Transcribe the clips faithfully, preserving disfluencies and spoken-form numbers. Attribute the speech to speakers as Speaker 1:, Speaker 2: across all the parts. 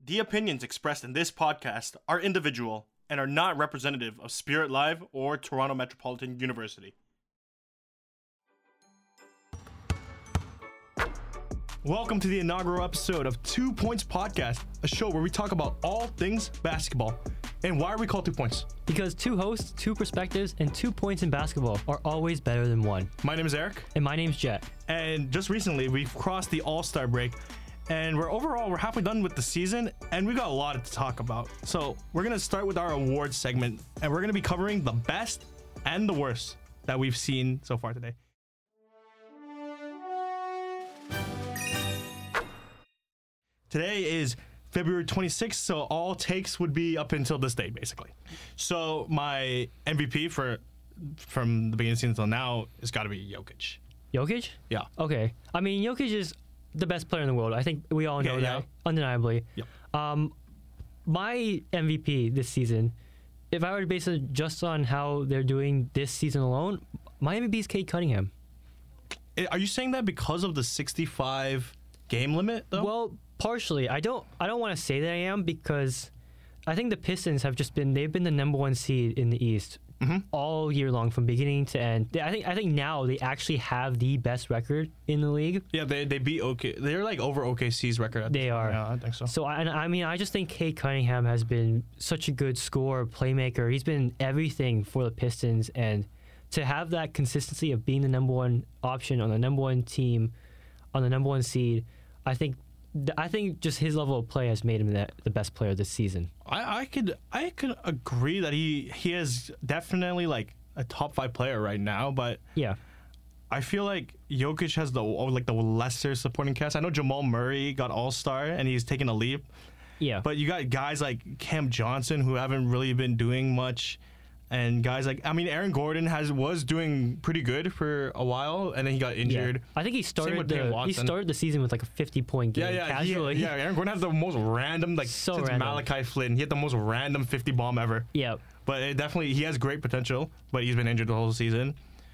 Speaker 1: The opinions expressed in this podcast are individual and are not representative of Spirit Live or Toronto Metropolitan University. Welcome to the inaugural episode of Two Points Podcast, a show where we talk about all things basketball. And why are we called Two Points?
Speaker 2: Because two hosts, two perspectives, and two points in basketball are always better than one.
Speaker 1: My name is Eric.
Speaker 2: And my name's Jet.
Speaker 1: And just recently, we've crossed the All-Star break. And we're overall, we're halfway done with the season, and we've got a lot to talk about. So we're going to start with our awards segment, and we're going to be covering the best and the worst that we've seen so far today. Today is February twenty-sixth, so all takes would be up until this day, basically. So my M V P for from the beginning of the season until now has got to be Jokic.
Speaker 2: Jokic?
Speaker 1: Yeah.
Speaker 2: Okay. I mean, Jokic is the best player in the world. I think we all know
Speaker 1: Okay,
Speaker 2: that,
Speaker 1: yeah.
Speaker 2: undeniably.
Speaker 1: Yep.
Speaker 2: Um, my M V P this season, if I were to base it just on how they're doing this season alone, my M V P is Cade Cunningham.
Speaker 1: Are you saying that because of the sixty-five game limit, though?
Speaker 2: Well, partially. I don't. I don't want to say that I am because I think the Pistons have just been. They've been the number one seed in the East
Speaker 1: mm-hmm.
Speaker 2: all year long, from beginning to end. They, I think. I think now they actually have the best record in the league.
Speaker 1: Yeah, they they beat OK. They're like over O K C's record. At
Speaker 2: They
Speaker 1: this
Speaker 2: are.
Speaker 1: point. Yeah, I think so.
Speaker 2: So I, and I mean, I just think Cade Cunningham has been such a good scorer, playmaker. He's been everything for the Pistons, and to have that consistency of being the number one option on the number one team, on the number one seed, I think. I think just his level of play has made him the, the best player this season.
Speaker 1: I, I could I could agree that he he is definitely like a top five player right now, but
Speaker 2: Yeah.
Speaker 1: I feel like Jokic has the like the lesser supporting cast. I know Jamal Murray got All Star and he's taken a leap,
Speaker 2: Yeah.
Speaker 1: but you got guys like Cam Johnson who haven't really been doing much. And guys like, I mean, Aaron Gordon has was doing pretty good for a while, and then he got injured.
Speaker 2: Yeah. I think he started
Speaker 1: with
Speaker 2: the
Speaker 1: Peyton
Speaker 2: he
Speaker 1: Watson.
Speaker 2: started the season with like a fifty point game.
Speaker 1: Yeah, yeah,
Speaker 2: casually.
Speaker 1: he, yeah. Aaron Gordon has the most random, like
Speaker 2: So
Speaker 1: since
Speaker 2: random.
Speaker 1: Malachi Flynn, he had the most random fifty bomb ever.
Speaker 2: Yeah.
Speaker 1: But it definitely, he has great potential, but he's been injured the whole season.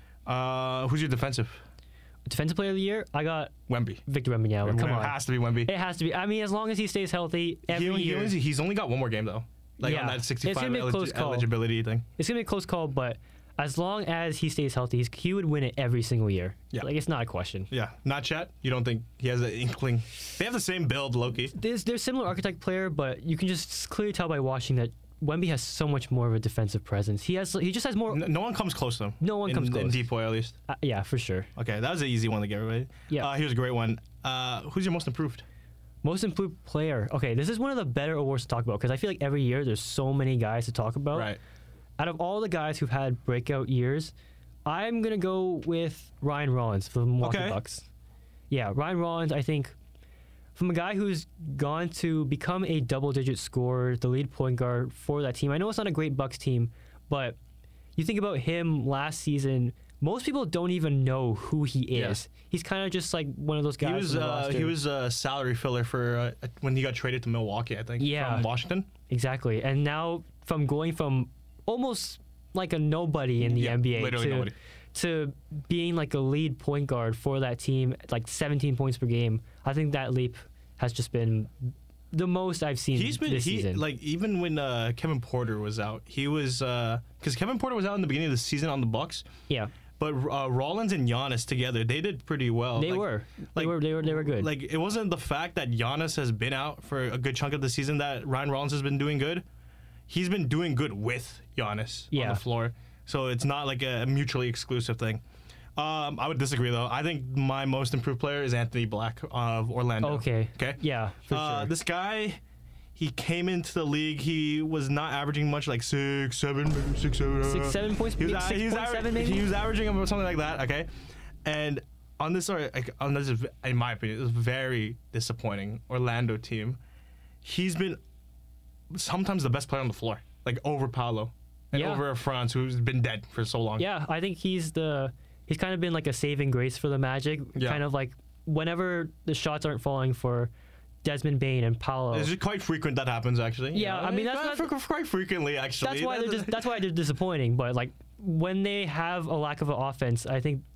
Speaker 1: Uh, who's your defensive?
Speaker 2: Defensive player of the year, I got
Speaker 1: Wemby.
Speaker 2: Victor Wembanyama. Come
Speaker 1: it
Speaker 2: on,
Speaker 1: has to be Wemby.
Speaker 2: it has to be. I mean, as long as he stays healthy every
Speaker 1: He, he
Speaker 2: year,
Speaker 1: only- he's only got one more game though, like
Speaker 2: Yeah.
Speaker 1: on that
Speaker 2: It's
Speaker 1: sixty-five
Speaker 2: gonna be a
Speaker 1: elig-
Speaker 2: close call.
Speaker 1: eligibility thing.
Speaker 2: it's gonna be a close call. But as long as he stays healthy, he's, he would win it every single year.
Speaker 1: Yeah.
Speaker 2: Like it's not a question.
Speaker 1: Yeah, not Chet. You don't think he has an inkling? They have the same build, Loki.
Speaker 2: There's there's similar archetype player, but you can just clearly tell by watching that Wemby has so much more of a defensive presence. He has he just has more.
Speaker 1: No, no one comes close to him.
Speaker 2: No one
Speaker 1: in,
Speaker 2: comes
Speaker 1: in
Speaker 2: close.
Speaker 1: Depoy at least.
Speaker 2: Uh, yeah, for sure.
Speaker 1: Okay, that was an easy one to get right.
Speaker 2: Yeah.
Speaker 1: Uh, here's a great one. Uh, who's your most improved?
Speaker 2: Most improved player. Okay, this is one of the better awards to talk about because I feel like every year there's so many guys to talk about.
Speaker 1: Right.
Speaker 2: Out of all the guys who've had breakout years, I'm gonna go with Ryan Rollins for the Milwaukee
Speaker 1: Okay.
Speaker 2: Bucks. Yeah, Ryan Rollins. I think from a guy who's gone to become a double-digit scorer, the lead point guard for that team. I know it's not a great Bucks team, but you think about him last season. Most people don't even know who he is.
Speaker 1: Yeah.
Speaker 2: He's kind of just like one of those guys.
Speaker 1: He was
Speaker 2: on the
Speaker 1: uh,
Speaker 2: roster.
Speaker 1: he was a salary filler for uh, when he got traded to Milwaukee, I think.
Speaker 2: Yeah.
Speaker 1: From Washington.
Speaker 2: Exactly. And now from going from almost like a nobody in the
Speaker 1: Yeah,
Speaker 2: N B A
Speaker 1: literally
Speaker 2: to,
Speaker 1: nobody.
Speaker 2: to being like a lead point guard for that team, like seventeen points per game, I think that leap has just been the most I've seen
Speaker 1: He's been
Speaker 2: this
Speaker 1: he
Speaker 2: season.
Speaker 1: like even when uh, Kevin Porter was out, he was because Kevin Porter was out in the beginning of the season on the Bucks,
Speaker 2: yeah,
Speaker 1: but uh, Rollins and Giannis together, they did pretty well.
Speaker 2: they
Speaker 1: Like-
Speaker 2: were.
Speaker 1: like-
Speaker 2: they were. They were. They were good.
Speaker 1: Like it wasn't the fact that Giannis has been out for a good chunk of the season that Ryan Rollins has been doing good. He's been doing good with Giannis on
Speaker 2: Yeah.
Speaker 1: the floor, so it's not like a mutually exclusive thing. Um, I would disagree though. I think my most improved player is Anthony Black of Orlando.
Speaker 2: okay.
Speaker 1: Okay.
Speaker 2: Yeah, for
Speaker 1: Uh,
Speaker 2: sure.
Speaker 1: This guy, he came into the league. He was not averaging much, like six, seven, maybe six, seven.
Speaker 2: Six, seven points-
Speaker 1: He was,
Speaker 2: six
Speaker 1: he was,
Speaker 2: point
Speaker 1: aver-
Speaker 2: seven maybe?
Speaker 1: he was averaging about something like that. Okay, and on this, sorry, like, on this, in my opinion, it was very disappointing Orlando team. He's been sometimes the best player on the floor, like over Paolo and
Speaker 2: Yeah.
Speaker 1: over Franz, who's been dead for so long.
Speaker 2: Yeah, I think he's the he's kind of been like a saving grace for the Magic.
Speaker 1: Yeah.
Speaker 2: Kind of like whenever the shots aren't falling for Desmond Bane and Paolo.
Speaker 1: It's quite frequent that happens, actually.
Speaker 2: Yeah, I mean, that's
Speaker 1: quite,
Speaker 2: not-
Speaker 1: quite frequently, actually.
Speaker 2: That's why they're
Speaker 1: That's-
Speaker 2: dis- that's why they're disappointing. But like when they have a lack of an offense, I think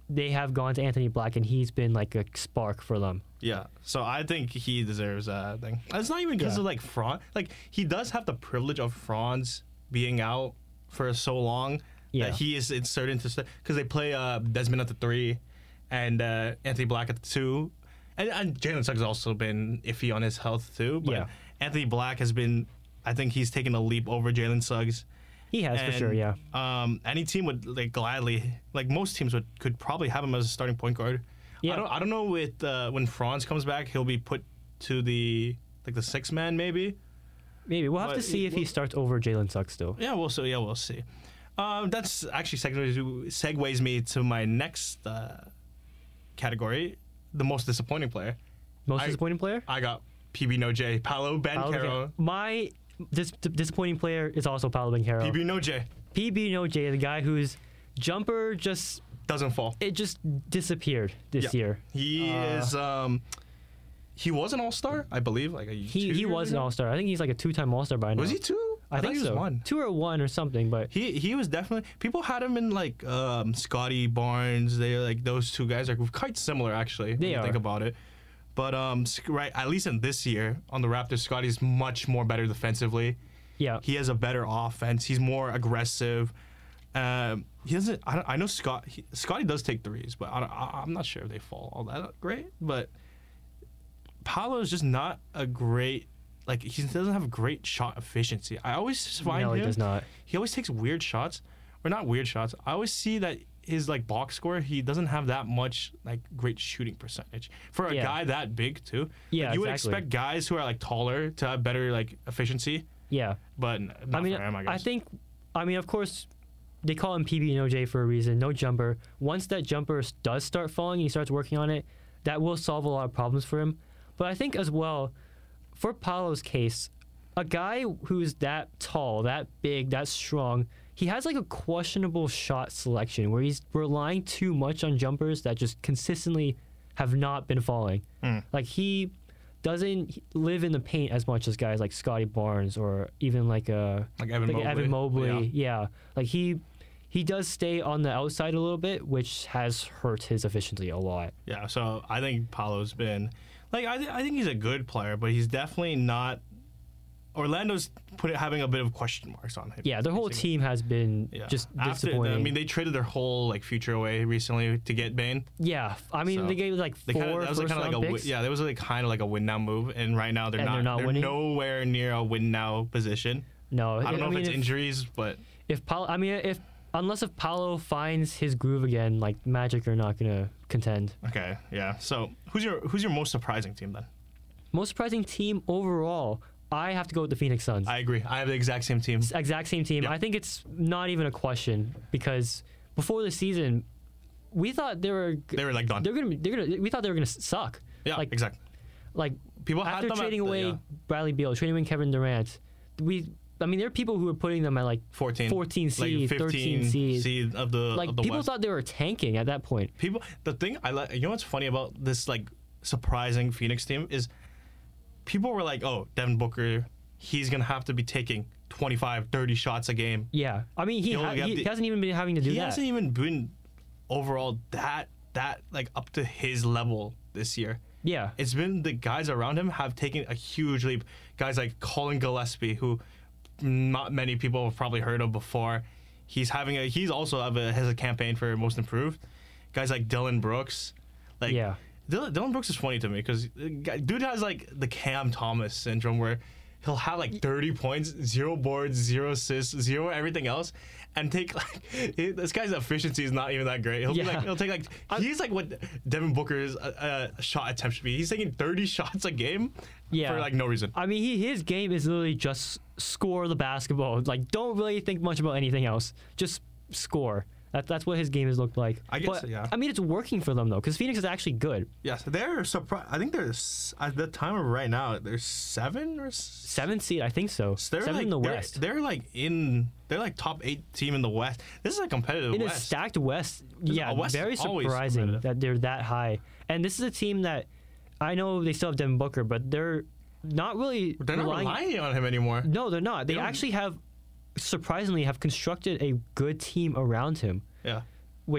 Speaker 2: they have gone to Anthony Black, and he's been like a spark for them.
Speaker 1: Yeah, so I think he deserves a thing. It's not even because
Speaker 2: Yeah.
Speaker 1: of like Franz. Like he does have the privilege of Franz being out for so long
Speaker 2: Yeah.
Speaker 1: that he is inserted into because they play uh, Desmond at the three and uh, Anthony Black at the two, and, and Jalen Suggs has also been iffy on his health too. But
Speaker 2: Yeah.
Speaker 1: Anthony Black has been, I think he's taken a leap over Jalen Suggs.
Speaker 2: He has for sure,
Speaker 1: And,
Speaker 2: yeah.
Speaker 1: Um, any team would like gladly, like most teams would, could probably have him as a starting point guard.
Speaker 2: Yeah.
Speaker 1: I don't, I don't know with uh, when Franz comes back, he'll be put to the like the six man maybe.
Speaker 2: Maybe we'll have
Speaker 1: but
Speaker 2: to see
Speaker 1: it-
Speaker 2: if he starts over Jalen Suggs still.
Speaker 1: Yeah, we'll see. Yeah, we'll see. Um, that's actually segues, segues me to my next uh, category, the most disappointing player.
Speaker 2: Most
Speaker 1: I-
Speaker 2: disappointing player?
Speaker 1: I got P B No J, Paolo
Speaker 2: Paolo
Speaker 1: Banchero.
Speaker 2: Ban- My dis- disappointing player is also Paolo Banchero.
Speaker 1: P B No J
Speaker 2: P B No J, the guy whose jumper just
Speaker 1: doesn't fall.
Speaker 2: it just disappeared this
Speaker 1: Yeah.
Speaker 2: year.
Speaker 1: He
Speaker 2: Uh,
Speaker 1: is. Um, he was an all star, I believe. Like a
Speaker 2: He
Speaker 1: two
Speaker 2: he
Speaker 1: years
Speaker 2: was an
Speaker 1: ago?
Speaker 2: all star. I think he's like a two time all star by now.
Speaker 1: Was he two?
Speaker 2: I, think
Speaker 1: thought he
Speaker 2: so.
Speaker 1: was one.
Speaker 2: Two or one or something, but
Speaker 1: He he was definitely. People had him in like um, Scotty Barnes. They like those two guys are quite similar actually. When
Speaker 2: They
Speaker 1: you
Speaker 2: are.
Speaker 1: think about it. But um, Sc- right, at least in this year on the Raptors, Scotty's much more better defensively.
Speaker 2: yeah.
Speaker 1: He has a better offense. He's more aggressive. Um, he doesn't. I, don't, I know Scott. He, Scotty does take threes, but I don't, I, I'm not sure if they fall all that great. But Paolo is just not a great. Like he doesn't have great shot efficiency. I always find
Speaker 2: No,
Speaker 1: him.
Speaker 2: he does not.
Speaker 1: He always takes weird shots, or not weird shots. I always see that his like box score, he doesn't have that much like great shooting percentage for a
Speaker 2: Yeah.
Speaker 1: guy that big too.
Speaker 2: Yeah,
Speaker 1: Like, you would
Speaker 2: exactly.
Speaker 1: expect guys who are like taller to have better like efficiency,
Speaker 2: Yeah.
Speaker 1: but n- not
Speaker 2: I mean,
Speaker 1: for him. I guess.
Speaker 2: think, I mean, of course, they call him P B No J for a reason. No jumper. Once that jumper s- does start falling and he starts working on it, that will solve a lot of problems for him. But I think as well, for Paolo's case, a guy who's that tall, that big, that strong, he has like a questionable shot selection where he's relying too much on jumpers that just consistently have not been falling.
Speaker 1: Mm.
Speaker 2: Like he doesn't live in the paint as much as guys like Scotty Barnes or even like a
Speaker 1: like Evan
Speaker 2: like
Speaker 1: Mobley.
Speaker 2: Evan Mobley.
Speaker 1: Yeah.
Speaker 2: Yeah. Like he he does stay on the outside a little bit, which has hurt his efficiency a lot.
Speaker 1: Yeah, so I think Paolo's been like I, th- I think he's a good player, but he's definitely not. Orlando's put it, having a bit of question marks on him.
Speaker 2: Yeah, their whole
Speaker 1: basically.
Speaker 2: team has been
Speaker 1: Yeah.
Speaker 2: just
Speaker 1: After,
Speaker 2: disappointing.
Speaker 1: I mean, they traded their whole like future away recently to get Bane.
Speaker 2: yeah, I mean
Speaker 1: So,
Speaker 2: they gave like
Speaker 1: They
Speaker 2: four
Speaker 1: kind of that was
Speaker 2: first
Speaker 1: kind of like
Speaker 2: round
Speaker 1: a win,
Speaker 2: picks.
Speaker 1: yeah, that was like kind of like a win now move, and right now they're
Speaker 2: And
Speaker 1: not.
Speaker 2: they're not winning?
Speaker 1: nowhere near a win now position.
Speaker 2: No,
Speaker 1: I don't know
Speaker 2: mean,
Speaker 1: if it's
Speaker 2: if,
Speaker 1: injuries, but
Speaker 2: if Paolo, I mean if unless if Paolo finds his groove again, like Magic are not gonna contend.
Speaker 1: okay, yeah. So who's your who's your most surprising team then?
Speaker 2: Most surprising team overall, I have to go with the Phoenix Suns.
Speaker 1: I agree. I have the exact same team.
Speaker 2: Exact same team.
Speaker 1: Yeah.
Speaker 2: I think it's not even a question because before the season, we thought they were g-
Speaker 1: They were like done.
Speaker 2: they're gonna be they're gonna we thought they were gonna s- suck.
Speaker 1: Yeah,
Speaker 2: like
Speaker 1: exactly.
Speaker 2: like
Speaker 1: People had
Speaker 2: after
Speaker 1: them at
Speaker 2: trading
Speaker 1: the-
Speaker 2: away
Speaker 1: yeah,
Speaker 2: Bradley Beal, trading away Kevin Durant, we I mean there are people who were putting them at like
Speaker 1: fourteen,
Speaker 2: fourteen
Speaker 1: like
Speaker 2: seed,
Speaker 1: fifteen
Speaker 2: thirteen seed.
Speaker 1: seed of the
Speaker 2: Like
Speaker 1: of the
Speaker 2: people
Speaker 1: West.
Speaker 2: thought they were tanking at that point.
Speaker 1: People, the thing I like, you know what's funny about this like surprising Phoenix team is people were like, oh, Devin Booker, he's gonna have to be taking twenty-five, thirty shots a game.
Speaker 2: Yeah, I mean he
Speaker 1: He'll
Speaker 2: ha-
Speaker 1: have
Speaker 2: he,
Speaker 1: the-
Speaker 2: he hasn't even been having to do
Speaker 1: He
Speaker 2: that.
Speaker 1: hasn't even been overall that that like up to his level this year.
Speaker 2: Yeah,
Speaker 1: It's been the guys around him have taken a huge leap. Guys like Colin Gillespie, who not many people have probably heard of before. He's having a he's also have a, has a campaign for most improved. Guys like Dylan Brooks, like
Speaker 2: yeah.
Speaker 1: Dylan, Dylan Brooks is funny to me because dude has like the Cam Thomas syndrome where he'll have like thirty points, zero boards, zero assists, zero everything else, and take like he- this guy's efficiency is not even that great. He'll be
Speaker 2: Yeah.
Speaker 1: like he'll take like he's like what Devin Booker's uh, uh, shot attempt should be. He's taking thirty shots a game
Speaker 2: Yeah.
Speaker 1: for like no reason.
Speaker 2: I mean, he, his game is literally just score the basketball. Like, don't really think much about anything else. Just score. That, that's what his game has looked like.
Speaker 1: I guess,
Speaker 2: But,
Speaker 1: yeah.
Speaker 2: I mean, it's working for them, though, because Phoenix is actually good.
Speaker 1: Yes, they're surprised. I think there's at the time of right now there's seven or s-
Speaker 2: Seventh seed, I think so.
Speaker 1: They're
Speaker 2: Seven
Speaker 1: like,
Speaker 2: in the
Speaker 1: they're,
Speaker 2: West.
Speaker 1: They're like in. They're like top eight team in the West. This is a competitive
Speaker 2: In a
Speaker 1: West.
Speaker 2: stacked West, yeah,
Speaker 1: West
Speaker 2: very
Speaker 1: is always
Speaker 2: surprising
Speaker 1: competitive.
Speaker 2: that they're that high. And this is a team that I know they still have Devin Booker, but they're not really
Speaker 1: They're not
Speaker 2: relying.
Speaker 1: relying on him anymore.
Speaker 2: No, they're not. They,
Speaker 1: They don't-
Speaker 2: actually have, surprisingly, have constructed a good team around him,
Speaker 1: Yeah.
Speaker 2: which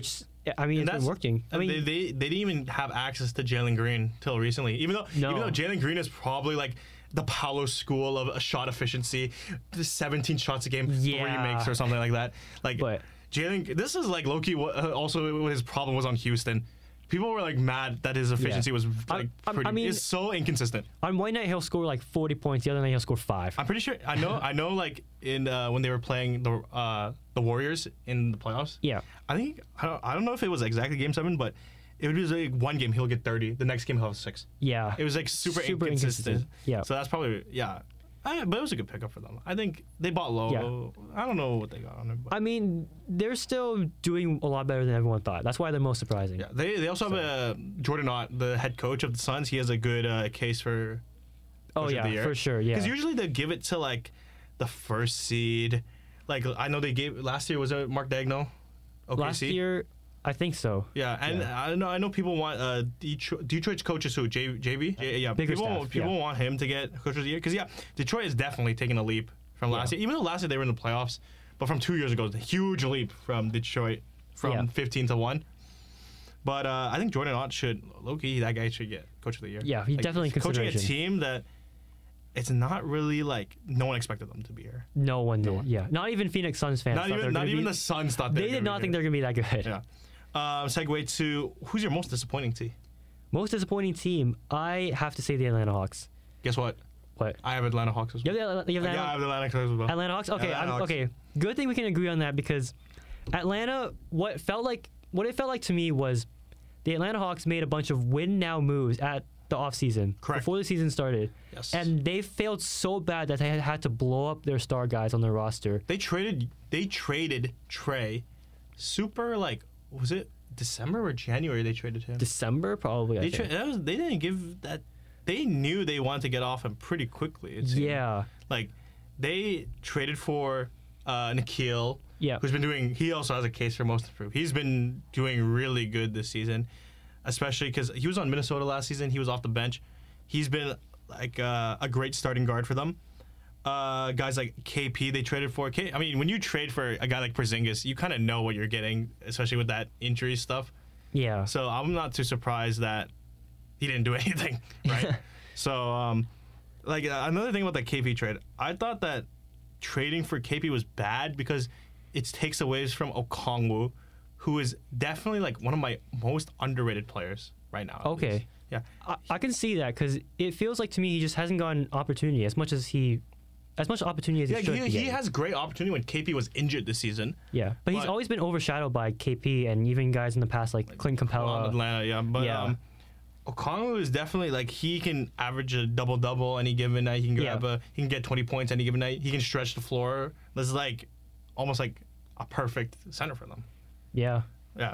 Speaker 2: I mean,
Speaker 1: And
Speaker 2: it's been
Speaker 1: that's-
Speaker 2: working. I mean,
Speaker 1: they, they they didn't even have access to Jalen Green till recently. Even though
Speaker 2: No.
Speaker 1: even though Jalen Green is probably like the Paolo school of a shot efficiency, the seventeen shots a game, three
Speaker 2: Yeah.
Speaker 1: makes or something like that. Like
Speaker 2: But-
Speaker 1: Jalen, this is like Loki. Also, what his problem was on Houston. People were like mad that his efficiency was like
Speaker 2: I- I
Speaker 1: pretty.
Speaker 2: mean-
Speaker 1: it's so inconsistent.
Speaker 2: on one night he'll score like forty points, the other night he'll score five.
Speaker 1: I'm pretty sure. I know. I know. Like in uh, when they were playing the uh, the Warriors in the playoffs.
Speaker 2: Yeah.
Speaker 1: I think I don't, I don't know if it was exactly game seven, but it was like one game he'll get thirty. The next game he'll have six.
Speaker 2: Yeah.
Speaker 1: It was like super,
Speaker 2: Super
Speaker 1: inconsistent.
Speaker 2: inconsistent. Yeah.
Speaker 1: So that's probably yeah. I, but it was a good pickup for them. I think they bought low.
Speaker 2: Yeah.
Speaker 1: I don't know what they got on it. But
Speaker 2: I mean, they're still doing a lot better than everyone thought. That's why they're most surprising.
Speaker 1: yeah, they they also have a Jordan Ott, the head coach of the Suns. He has a good uh, case for.
Speaker 2: Oh
Speaker 1: Coach of
Speaker 2: yeah,
Speaker 1: the year.
Speaker 2: for sure. Yeah.
Speaker 1: Because usually they give it to like the first seed. Like I know they gave last year was it Mark Daigneault? O K C?
Speaker 2: Last year, I think so.
Speaker 1: Yeah, and
Speaker 2: Yeah.
Speaker 1: I know I know people want uh, Detroit, Detroit's coach is who J, JV. J, yeah,
Speaker 2: Bigger
Speaker 1: people
Speaker 2: staff,
Speaker 1: people
Speaker 2: yeah.
Speaker 1: want him to get coach of the year because yeah, Detroit is definitely taking a leap from last
Speaker 2: Yeah.
Speaker 1: year. Even though last year they were in the playoffs, but from two years ago, it's a huge leap from Detroit from
Speaker 2: Yeah.
Speaker 1: fifteen to one. But uh, I think Jordan Ott should Loki that guy should get coach of the year.
Speaker 2: Yeah, he's definitely in
Speaker 1: coaching a
Speaker 2: consideration.
Speaker 1: team that it's not really like no one expected them to be here.
Speaker 2: No one did. Yeah. Not even Phoenix Suns fans.
Speaker 1: Not
Speaker 2: thought they
Speaker 1: even
Speaker 2: were
Speaker 1: not
Speaker 2: gonna
Speaker 1: even
Speaker 2: be,
Speaker 1: the Suns thought
Speaker 2: They
Speaker 1: were
Speaker 2: did
Speaker 1: gonna
Speaker 2: not
Speaker 1: be
Speaker 2: think they're gonna be that good.
Speaker 1: here. Yeah. Um, segue to who's your most disappointing team?
Speaker 2: Most disappointing team, I have to say the Atlanta Hawks.
Speaker 1: Guess what?
Speaker 2: What?
Speaker 1: I have Atlanta Hawks as well.
Speaker 2: You have the, you have the
Speaker 1: Yeah, I have the Atlanta Hawks as well.
Speaker 2: Atlanta Hawks. Okay,
Speaker 1: Atlanta
Speaker 2: I'm,
Speaker 1: Hawks.
Speaker 2: okay. Good thing we can agree on that because Atlanta, what felt like, what it felt like to me was the Atlanta Hawks made a bunch of win now moves at the offseason
Speaker 1: Correct.
Speaker 2: before the season started,
Speaker 1: Yes.
Speaker 2: and they failed so bad that they had, had to blow up their star guys on their roster.
Speaker 1: They traded they traded Trey super like was it December or January they traded him?
Speaker 2: December probably. I
Speaker 1: They
Speaker 2: think.
Speaker 1: tra- that was, they didn't give that they knew they wanted to get off him pretty quickly. It seemed.
Speaker 2: Yeah.
Speaker 1: Like they traded for uh Nikhil,
Speaker 2: Yeah.
Speaker 1: who's been doing he also has a case for most improved. He's been doing really good this season, especially because he was on Minnesota last season. He was off the bench. He's been like uh, a great starting guard for them. Uh, guys like K P, they traded for. K- I mean, when you trade for a guy like Porzingis, you kind of know what you're getting, especially with that injury stuff.
Speaker 2: Yeah.
Speaker 1: So I'm not too surprised that he didn't do anything, right? So, um, like uh, another thing about the K P trade, I thought that trading for K P was bad because it takes away from Okongwu, who is definitely like one of my most underrated players right now. at
Speaker 2: Okay.
Speaker 1: least. Yeah.
Speaker 2: I, I can see that because it feels like to me he just hasn't gotten opportunity as much as he, as much opportunity as
Speaker 1: Yeah,
Speaker 2: he should
Speaker 1: he,
Speaker 2: be
Speaker 1: he
Speaker 2: getting.
Speaker 1: has great opportunity when K P was injured this season.
Speaker 2: Yeah, but he's
Speaker 1: but-
Speaker 2: always been overshadowed by K P and even guys in the past like Clint
Speaker 1: On
Speaker 2: Capella.
Speaker 1: Atlanta, yeah. But
Speaker 2: Yeah.
Speaker 1: um, Okongwu is definitely like he can average a double double any given night. He can grab
Speaker 2: Yeah.
Speaker 1: a he can get twenty points any given night. He can stretch the floor. This is like almost like a perfect center for them.
Speaker 2: Yeah,
Speaker 1: Yeah.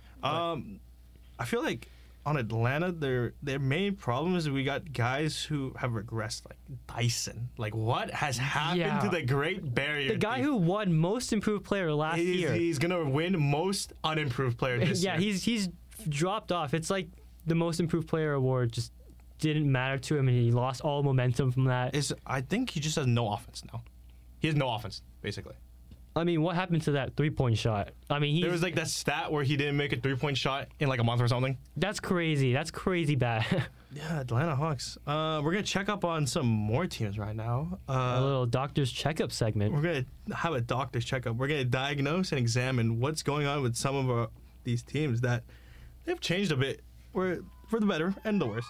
Speaker 1: Um, I feel like on Atlanta, their their main problem is we got guys who have regressed, like Dyson. Like what has happened
Speaker 2: Yeah.
Speaker 1: to the Great Barrier?
Speaker 2: the guy
Speaker 1: Reef?
Speaker 2: who won Most Improved Player last
Speaker 1: he's,
Speaker 2: year.
Speaker 1: he's gonna win most unimproved player this
Speaker 2: yeah,
Speaker 1: year.
Speaker 2: he's he's dropped off. It's like the Most Improved Player award just didn't matter to him, and he lost all momentum from that.
Speaker 1: is I think he just has no offense now. He has no offense, basically.
Speaker 2: I mean, what happened to that three-point shot? I mean, he
Speaker 1: There was like that stat where he didn't make a three point shot in like a month or something.
Speaker 2: that's crazy. That's crazy bad.
Speaker 1: Yeah, Atlanta Hawks. Uh, we're gonna check up on some more teams right now.
Speaker 2: a
Speaker 1: Uh,
Speaker 2: little doctor's checkup segment.
Speaker 1: we're gonna have a doctor's checkup. We're gonna diagnose and examine what's going on with some of our, these teams that they've changed a bit, for for the better and the worse.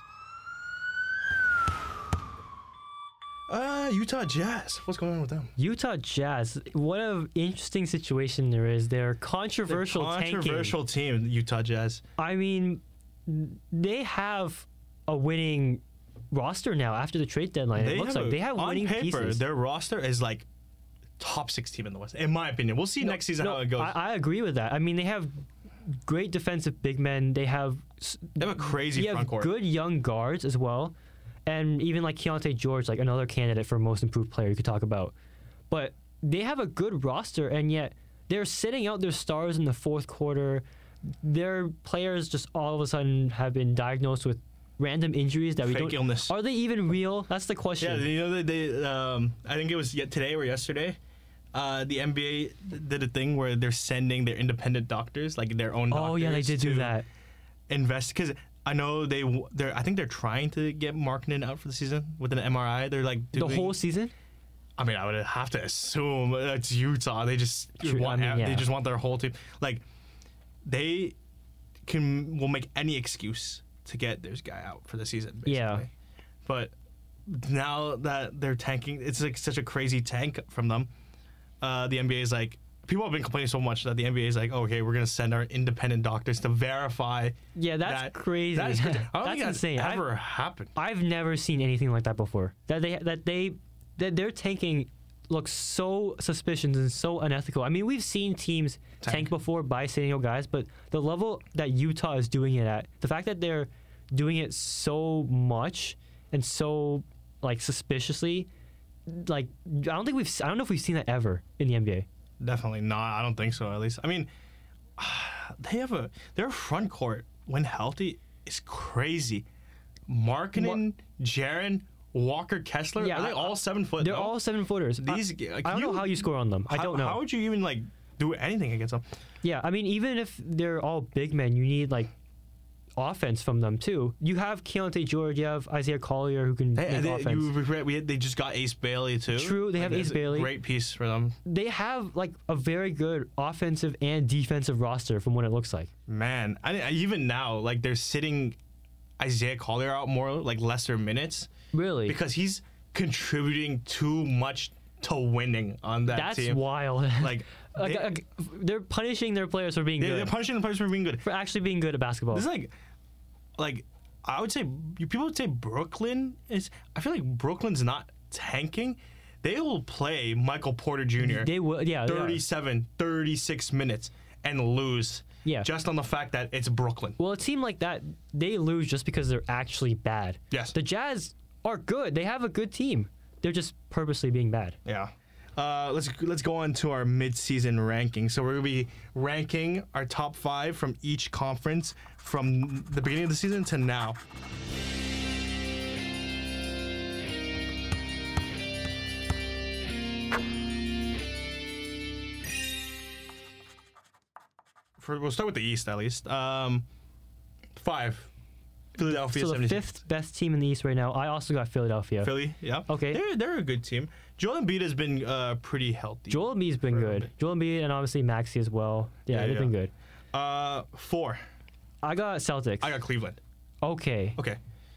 Speaker 1: Uh, Utah Jazz. What's going on with them?
Speaker 2: Utah Jazz. What an interesting situation there is. They're controversial,
Speaker 1: Controversial team, Utah Jazz.
Speaker 2: tanking. I mean, they have a winning roster now after the trade deadline. It looks
Speaker 1: have
Speaker 2: like
Speaker 1: a-
Speaker 2: they have
Speaker 1: on
Speaker 2: winning
Speaker 1: paper,
Speaker 2: pieces.
Speaker 1: their roster is like top six team in the West, in my opinion. We'll see
Speaker 2: No,
Speaker 1: next season
Speaker 2: no,
Speaker 1: how it goes.
Speaker 2: I, I agree with that. I mean, they have great defensive big men. They have s-
Speaker 1: they have a crazy
Speaker 2: they have
Speaker 1: front court.
Speaker 2: good young guards as well, and even like Keontae George, like another candidate for most improved player you could talk about. But they have a good roster, and yet they're sitting out their stars in the fourth quarter. Their players just all of a sudden have been diagnosed with random injuries that we
Speaker 1: Fake
Speaker 2: don't.
Speaker 1: illness.
Speaker 2: Are they even real? That's the
Speaker 1: Yeah,
Speaker 2: question.
Speaker 1: you know that they. Um, I think it was yet today or yesterday. uh, the N B A did a thing where they're sending their independent doctors, like their own doctors.
Speaker 2: Oh yeah, they did do
Speaker 1: to
Speaker 2: that.
Speaker 1: Invest because I know they they're I think they're trying to get Markkanen out for the season with an M R I. They're like doing,
Speaker 2: The whole season.
Speaker 1: I mean, I would have to assume it's Utah. They just
Speaker 2: True,
Speaker 1: want
Speaker 2: I mean,
Speaker 1: they
Speaker 2: yeah.
Speaker 1: just want their whole team. Like they can will make any excuse to get this guy out for the season. Basically.
Speaker 2: Yeah.
Speaker 1: But now that they're tanking, it's like such a crazy tank from them. Uh, the N B A is like people have been complaining so much that the N B A is like, okay, we're gonna send our independent doctors to verify.
Speaker 2: Yeah, that's
Speaker 1: that,
Speaker 2: crazy.
Speaker 1: That is crazy. I don't
Speaker 2: That's
Speaker 1: think that's
Speaker 2: insane.
Speaker 1: ever happened.
Speaker 2: I've never seen anything like that before. That they that they that their tanking looks so suspicious and so unethical. I mean, we've seen teams tank,
Speaker 1: Tank.
Speaker 2: before by sending out guys, but the level that Utah is doing it at, the fact that they're doing it so much and so like suspiciously, like I don't think we've I don't know if we've seen that ever in the N B A.
Speaker 1: Definitely not. I don't think so. At least, I mean, they have a their front court when healthy is crazy. Markkanen, Jaren, Walker, Kessler.
Speaker 2: Yeah,
Speaker 1: are they
Speaker 2: I-
Speaker 1: all seven foot?
Speaker 2: They're
Speaker 1: no?
Speaker 2: all seven footers.
Speaker 1: These.
Speaker 2: I,
Speaker 1: like,
Speaker 2: I don't
Speaker 1: you-
Speaker 2: know how you score on them. I
Speaker 1: how-
Speaker 2: don't know.
Speaker 1: How would you even like do anything against them?
Speaker 2: Yeah, I mean, even if they're all big men, you need like offense from them too. You have Keontae George, you have Isaiah Collier who can
Speaker 1: They,
Speaker 2: make
Speaker 1: they,
Speaker 2: offense.
Speaker 1: you regret we had, they just got Ace Bailey too.
Speaker 2: True, they have
Speaker 1: that's
Speaker 2: Ace
Speaker 1: a
Speaker 2: Bailey.
Speaker 1: Great piece for them.
Speaker 2: They have like a very good offensive and defensive roster from what it looks like.
Speaker 1: Man, I, I- even now, like they're sitting Isaiah Collier out more, like lesser minutes,
Speaker 2: Really,
Speaker 1: because he's contributing too much to winning on that
Speaker 2: that's
Speaker 1: team.
Speaker 2: wild.
Speaker 1: Like,
Speaker 2: Like,
Speaker 1: they,
Speaker 2: like, they're punishing their players for being
Speaker 1: they,
Speaker 2: good,
Speaker 1: they're punishing the players for being good.
Speaker 2: for actually being good at basketball.
Speaker 1: This is like, like I would say people would say Brooklyn is. I feel like Brooklyn's not tanking. They will play Michael Porter Junior
Speaker 2: They will, yeah, they are.
Speaker 1: thirty-seven, thirty-six minutes and lose.
Speaker 2: Yeah.
Speaker 1: Just on the fact that it's Brooklyn.
Speaker 2: Well, a team like that, they lose just because they're actually bad.
Speaker 1: Yes.
Speaker 2: The Jazz are good. They have a good team. They're just purposely being bad.
Speaker 1: Yeah. Uh, let's let's go on to our mid-season ranking. So we're gonna be ranking our top five from each conference from the beginning of the season to now. For, we'll start with the East at least. Um, five. Philadelphia
Speaker 2: So the
Speaker 1: seventy-six.
Speaker 2: fifth best team in the East right now. I also got Philadelphia.
Speaker 1: Philly, yeah.
Speaker 2: Okay.
Speaker 1: They're, they're a good team. Joel Embiid has been uh, pretty healthy.
Speaker 2: Joel Embiid's been
Speaker 1: For a
Speaker 2: good.
Speaker 1: bit.
Speaker 2: Joel Embiid and obviously Maxey as well. Yeah,
Speaker 1: Yeah,
Speaker 2: they've
Speaker 1: yeah.
Speaker 2: been good.
Speaker 1: Uh, four.
Speaker 2: I got Celtics.
Speaker 1: I got Cleveland.
Speaker 2: okay.
Speaker 1: Okay.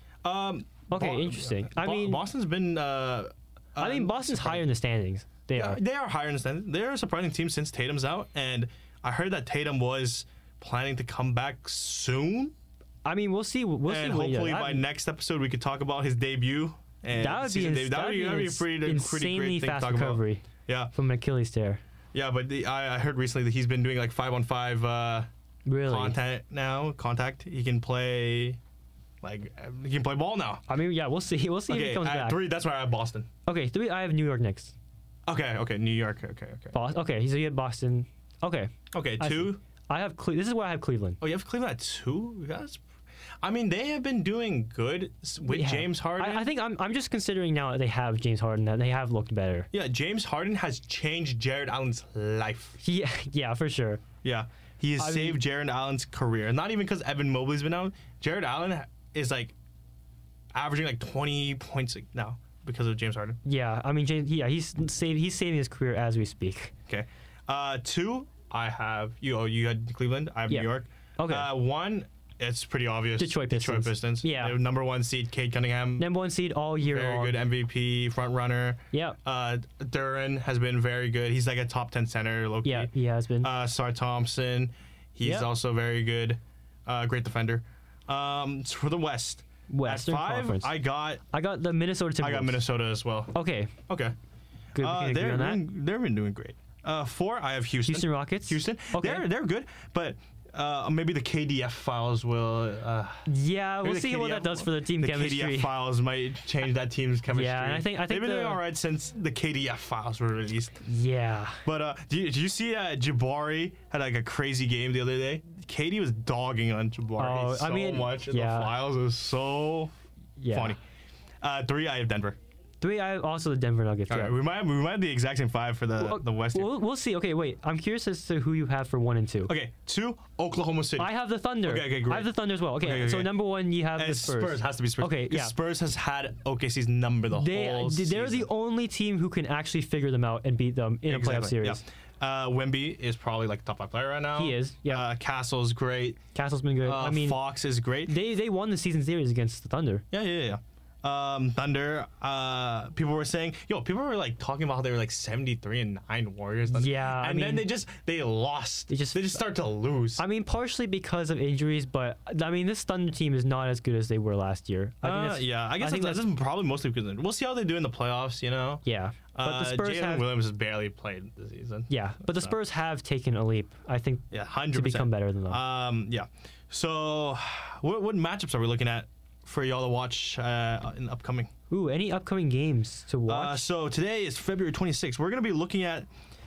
Speaker 1: Um,
Speaker 2: Okay,
Speaker 1: Bo-
Speaker 2: interesting. I
Speaker 1: Bo-
Speaker 2: mean,
Speaker 1: Boston's been. Uh,
Speaker 2: I mean,
Speaker 1: um,
Speaker 2: Boston's
Speaker 1: surprising.
Speaker 2: higher in the standings. They
Speaker 1: Yeah,
Speaker 2: are.
Speaker 1: they are higher in the standings. They're a surprising team since Tatum's out, and I heard that Tatum was planning to come back soon.
Speaker 2: I mean, we'll see. We'll
Speaker 1: and
Speaker 2: see. what he does.
Speaker 1: hopefully by
Speaker 2: I-
Speaker 1: next episode we could talk about his debut. And
Speaker 2: that would be,
Speaker 1: season
Speaker 2: ins-
Speaker 1: debut. That would be,
Speaker 2: that'd
Speaker 1: that'd be
Speaker 2: be
Speaker 1: a
Speaker 2: ins-
Speaker 1: pretty, pretty
Speaker 2: insanely
Speaker 1: great thing to
Speaker 2: fast
Speaker 1: talk about.
Speaker 2: recovery
Speaker 1: Yeah,
Speaker 2: from an Achilles tear.
Speaker 1: yeah, but the, I, I heard recently that he's been doing like five on five uh,
Speaker 2: Really?
Speaker 1: contact now. Contact. He can play, like uh, he can play ball now.
Speaker 2: I mean, yeah, we'll see. We'll see if
Speaker 1: Okay,
Speaker 2: he comes
Speaker 1: at
Speaker 2: back.
Speaker 1: three. That's where I have Boston.
Speaker 2: Okay, three. I have New York next.
Speaker 1: Okay, okay, New York. Okay, okay,
Speaker 2: Boston. Okay, so you had Boston. Okay,
Speaker 1: okay.
Speaker 2: I
Speaker 1: Two.
Speaker 2: I have. Cle- this is where I have Cleveland.
Speaker 1: Oh, you have Cleveland at two? That's, I mean, they have been doing good s- with
Speaker 2: Yeah.
Speaker 1: James Harden.
Speaker 2: I, I think I'm. I'm just considering now that they have James Harden that they have looked better.
Speaker 1: yeah, James Harden has changed Jared Allen's life.
Speaker 2: Yeah, yeah, for sure.
Speaker 1: Yeah, he has
Speaker 2: I mean-
Speaker 1: saved Jared Allen's career. Not even because Evan Mobley's been out. Jared Allen is like averaging like twenty points now because of James Harden.
Speaker 2: Yeah, I mean, James. Yeah, he's saving. He's saving his career as we speak.
Speaker 1: Okay, uh, two. I have you. Oh, you had Cleveland. I have
Speaker 2: Yeah.
Speaker 1: New York.
Speaker 2: Okay.
Speaker 1: Uh, one. It's pretty obvious.
Speaker 2: Detroit
Speaker 1: Detroit
Speaker 2: Pistons.
Speaker 1: Pistons.
Speaker 2: Yeah.
Speaker 1: They're number one seed. Cade Cunningham.
Speaker 2: Number one seed all year
Speaker 1: Very
Speaker 2: long.
Speaker 1: good M V P front runner.
Speaker 2: Yeah,
Speaker 1: Uh, Duran has been very good. He's like a top ten center, low key.
Speaker 2: yeah, he has been.
Speaker 1: Uh, Sar Thompson, he's
Speaker 2: Yep.
Speaker 1: also very good. Uh, great defender. Um, so for the West,
Speaker 2: Western
Speaker 1: at five,
Speaker 2: Conference.
Speaker 1: I got
Speaker 2: I got the Minnesota Timberwolves.
Speaker 1: I got Minnesota as well.
Speaker 2: Okay,
Speaker 1: Okay,
Speaker 2: good.
Speaker 1: uh,
Speaker 2: we can agree
Speaker 1: they're
Speaker 2: on that.
Speaker 1: doing, they've been doing great. Uh, four, I have Houston.
Speaker 2: Houston Rockets.
Speaker 1: Houston.
Speaker 2: Okay.
Speaker 1: They're they're good, but uh, maybe the K D F files will. Uh,
Speaker 2: Yeah,
Speaker 1: maybe
Speaker 2: we'll
Speaker 1: the
Speaker 2: see what
Speaker 1: K D F
Speaker 2: that does for the team
Speaker 1: the
Speaker 2: chemistry.
Speaker 1: K D F files might change that team's chemistry.
Speaker 2: Yeah, and I think- I think
Speaker 1: they've been doing
Speaker 2: the-
Speaker 1: all right since the K D F files were released.
Speaker 2: Yeah.
Speaker 1: But uh, do you, do you see uh, Jabari had like a crazy game the other day? K D was dogging on Jabari
Speaker 2: Oh,
Speaker 1: so
Speaker 2: I mean,
Speaker 1: much in
Speaker 2: yeah.
Speaker 1: the files. It was so
Speaker 2: Yeah.
Speaker 1: funny. Uh, three, I have Denver.
Speaker 2: Three, I have also the Denver Nuggets.
Speaker 1: All
Speaker 2: yeah.
Speaker 1: right, we might we might have the exact same five for the
Speaker 2: Well,
Speaker 1: the West. here.
Speaker 2: We'll, we'll see. Okay, wait. I'm curious as to who you have for one and two.
Speaker 1: Okay, two Oklahoma City.
Speaker 2: I have the Thunder.
Speaker 1: Okay, okay, great.
Speaker 2: I have the Thunder as well. Okay,
Speaker 1: Okay, okay,
Speaker 2: so
Speaker 1: okay.
Speaker 2: number one, you have
Speaker 1: and
Speaker 2: the Spurs.
Speaker 1: Spurs has to be Spurs.
Speaker 2: Okay,
Speaker 1: 'Cause
Speaker 2: yeah.
Speaker 1: Spurs has had O K C's number the
Speaker 2: They
Speaker 1: whole
Speaker 2: they're
Speaker 1: season.
Speaker 2: the only team who can actually figure them out and beat them in a playoff
Speaker 1: Exactly,
Speaker 2: series.
Speaker 1: Yeah. Uh, Wemby is probably like top five player right now.
Speaker 2: He is, yeah.
Speaker 1: Uh, Castle's great.
Speaker 2: Castle's been good.
Speaker 1: Uh,
Speaker 2: I mean,
Speaker 1: Fox is great.
Speaker 2: they they won the season series against the Thunder.
Speaker 1: Yeah, yeah, yeah. Um, Thunder. Uh, people were saying, yo, people were like talking about how they were like seventy-three and nine Warriors. Thunder.
Speaker 2: Yeah, I
Speaker 1: and then
Speaker 2: mean-
Speaker 1: they just they lost.
Speaker 2: They just-
Speaker 1: they just start to lose.
Speaker 2: I mean, partially because of injuries, but I mean, this Thunder team is not as good as they were last year. I think
Speaker 1: Uh,
Speaker 2: that's-
Speaker 1: yeah, I guess
Speaker 2: think
Speaker 1: that's, that's probably mostly because we'll see how they do in the playoffs. You know.
Speaker 2: yeah. But
Speaker 1: Uh,
Speaker 2: the Spurs
Speaker 1: Jalen
Speaker 2: have
Speaker 1: Williams has barely played this season.
Speaker 2: yeah, but the
Speaker 1: So-
Speaker 2: Spurs have taken a leap. I think
Speaker 1: Yeah,
Speaker 2: to
Speaker 1: hundred
Speaker 2: become
Speaker 1: percent.
Speaker 2: better than them.
Speaker 1: Um, yeah. So, what what matchups are we looking at for y'all to watch uh, in upcoming?
Speaker 2: Ooh, any upcoming games to
Speaker 1: Uh,
Speaker 2: watch?
Speaker 1: so today is February twenty-sixth. We're gonna be looking at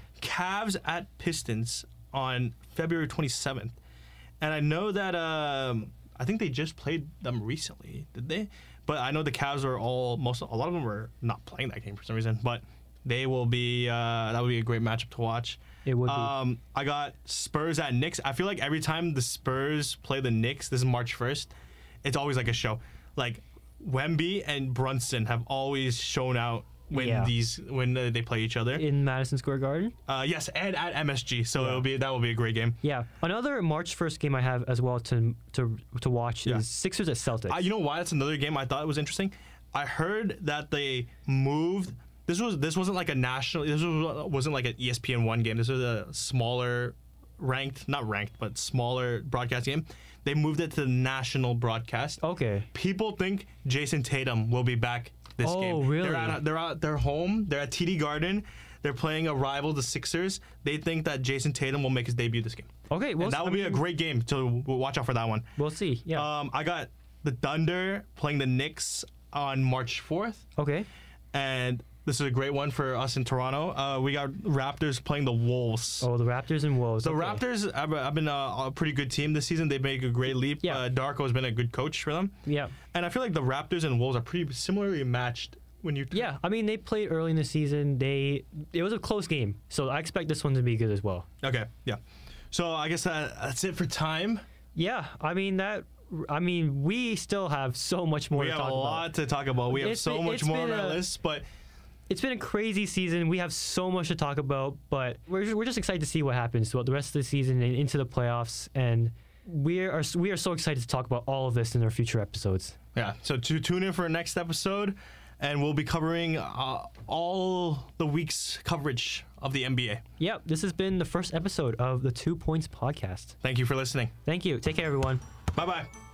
Speaker 1: Cavs at Pistons on February twenty-seventh, and I know that um, I think they just played them recently, did they? But I know the Cavs are all most a lot of them were not playing that game for some reason, but they will be uh, that would be a great matchup to watch.
Speaker 2: It would be.
Speaker 1: Um, I got Spurs at Knicks. I feel like every time the Spurs play the Knicks, this is March first, it's always like a show. Like Wemby and Brunson have always shown out when
Speaker 2: Yeah.
Speaker 1: these when uh, they play each other.
Speaker 2: in Madison Square Garden.
Speaker 1: Uh, yes, and at M S G, so
Speaker 2: Yeah.
Speaker 1: it'll be that will be a great game.
Speaker 2: Yeah, another March first game I have as well to to to watch
Speaker 1: Yeah.
Speaker 2: is Sixers at Celtics.
Speaker 1: Uh, you know why? That's another game I thought was interesting. I heard that they moved. This was this wasn't like a national. This was, wasn't like an E S P N one game. This was a smaller, ranked, not ranked, but smaller broadcast game. They moved it to the national broadcast.
Speaker 2: okay.
Speaker 1: People think Jason Tatum will be back this
Speaker 2: Oh,
Speaker 1: game.
Speaker 2: really?
Speaker 1: They're at they're at their home. They're at T D Garden. They're playing a rival, the Sixers. They think that Jason Tatum will make his debut this game.
Speaker 2: Okay, well,
Speaker 1: and that will
Speaker 2: I
Speaker 1: be a
Speaker 2: mean,
Speaker 1: great game. So we'll watch out for that one.
Speaker 2: We'll see. Yeah.
Speaker 1: Um, I got the Thunder playing the Knicks on March fourth,
Speaker 2: okay.
Speaker 1: and this is a great one for us in Toronto. Uh, we got Raptors playing the Wolves.
Speaker 2: Oh, the Raptors and Wolves.
Speaker 1: The
Speaker 2: okay.
Speaker 1: Raptors have, have been a, a pretty good team this season. They've made a great leap.
Speaker 2: Yeah.
Speaker 1: Uh, Darko has been a good coach for them.
Speaker 2: Yeah.
Speaker 1: And I feel like the Raptors and Wolves are pretty similarly matched when you.
Speaker 2: Yeah. I mean, they played early in the season. They it was a close game, so I expect this one to be good as well.
Speaker 1: Okay. Yeah. So I guess that, that's it for time.
Speaker 2: Yeah. I mean that. I mean, we still have so much more
Speaker 1: We
Speaker 2: to
Speaker 1: have a
Speaker 2: talk
Speaker 1: lot
Speaker 2: about.
Speaker 1: to talk about. We have
Speaker 2: It's
Speaker 1: so
Speaker 2: been-
Speaker 1: much
Speaker 2: it's
Speaker 1: more on
Speaker 2: been
Speaker 1: our
Speaker 2: a-
Speaker 1: list, but
Speaker 2: It's been a crazy season. We have so much to talk about, but we're we're just excited to see what happens throughout the rest of the season and into the playoffs. And we are we are so excited to talk about all of this in our future episodes.
Speaker 1: yeah. So to tune in for our next episode, and we'll be covering uh, all the week's coverage of the N B A.
Speaker 2: Yep. This has been the first episode of the Two Points Podcast.
Speaker 1: Thank you for listening.
Speaker 2: Thank you. Take care, everyone.
Speaker 1: Bye bye.